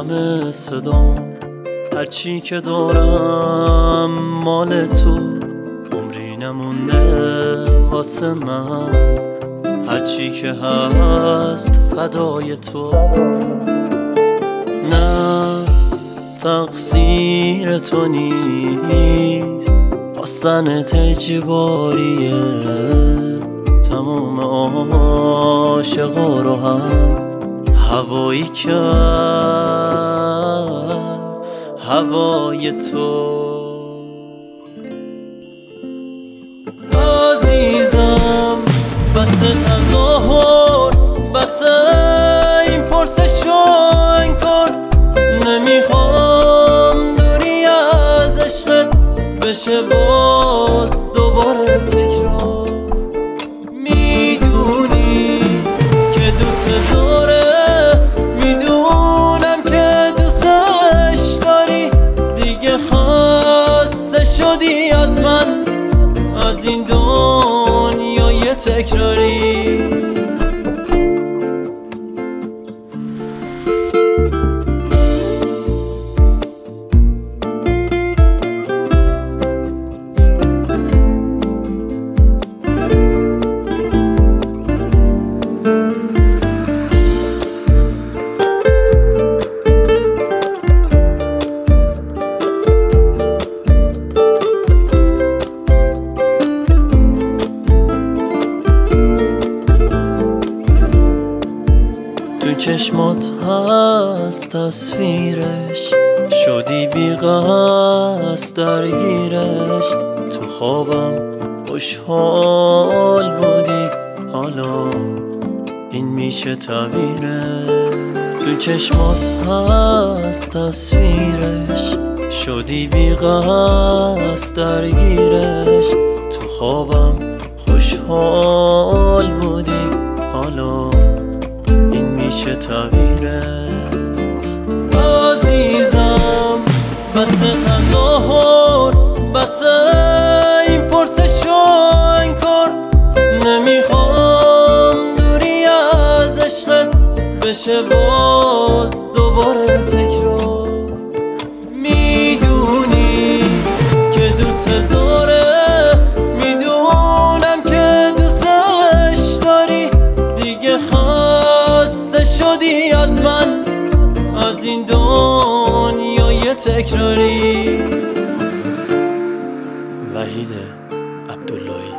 همه صدام، هرچی که دارم مال تو، عمری نمونده واسه من، هرچی که هست فدای تو. نه تقصیر تو نیست، خواستنت اجباریه، تمام عاشقا رو هم هوایی کرد هوای تو. عزیزم بس تظاهر، بس این پرسش و انکار، نمیخوام دوری از عشقت بشه باز دوباره تکرار. میدونی که دوست داره، میدونم که دوستش داری، دیگه خسته شدی از من، از این دنیای تکراری. تو چشمات هست تصویرش، شدی بی قصد درگیرش، تو خوابم خوشحال بودی، حالا این میشه تعبیرش. تو چشمات هست تصویرش، شدی بی قصد درگیرش، تو خوابم خوشحال بودی، حالا این میشه تعبیرش. عزیزم بس تظاهر، بس این پرسش و انکار، نمیخوام دوری از عشقت بشه باز دوباره تکرار. میدونی که دوست داره، میدونم که دوستش داری، دیگه خسته شدی از من، از این دنیای تکراری. وحید عبداللهی.